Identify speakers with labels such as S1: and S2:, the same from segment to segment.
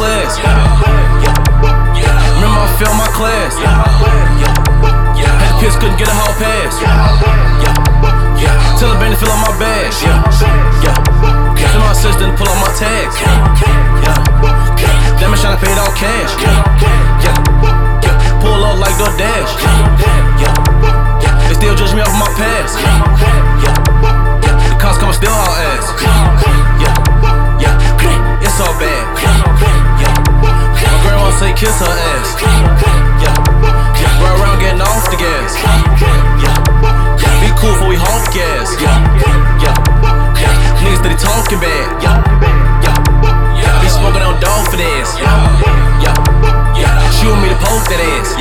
S1: class. Remember I failed my class. Had the piss, couldn't get a hall pass. Tell the band to fill up my bag. Tell my assistant to pull up my tags. Damn, I tryna pay it all cash. Pull up like DoorDash. They still judge me off of my past. The cops come, still all ass. It's all bad. My grandma say kiss her ass. Ride around getting off the gas. Be cool before we honk gas. Niggas steady talking bad. Be smoking on dog for this. She want me to poke that ass.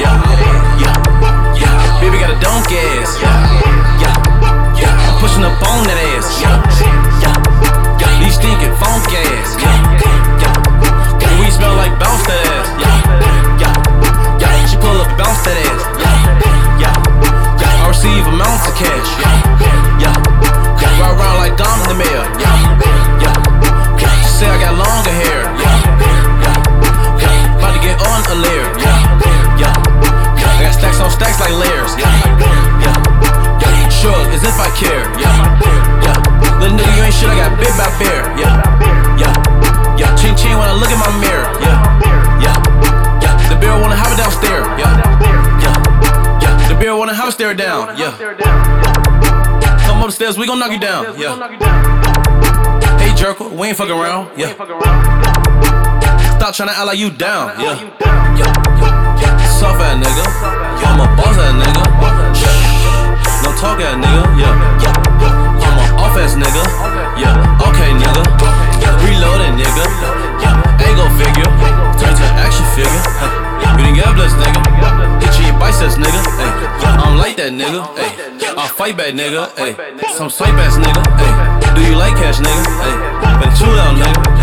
S1: Baby got a donkey ass. I'm pushing up on that ass. These stinking funk ass. We smell like bounce that ass. She pull up and bounce that ass. I receive amounts of cash. Ride around like Dom in the mail. She say I got longer hair. About to get on a layer. I got stacks on stacks like layers. Sure, as if I care. Little nigga, you ain't shit, I got big by bear. Ching ching when I look at my mirror. The bear wanna have it downstairs. The bear wanna have it stare down. Come upstairs, we gon' knock you down. Hey Jerko, we ain't fucking around. Stop tryna act like you down. Soft ass nigga, I'm a boss ass nigga. No talk ass nigga. I'm a off ass nigga. Okay nigga. Reloaded nigga. Ain't gon' figure. Turn to action figure. You didn't get blessed nigga. Hit you in your biceps nigga. I don't like that nigga. I'll fight back nigga. Some swipe ass nigga. Do you like cash nigga? Better chill out nigga.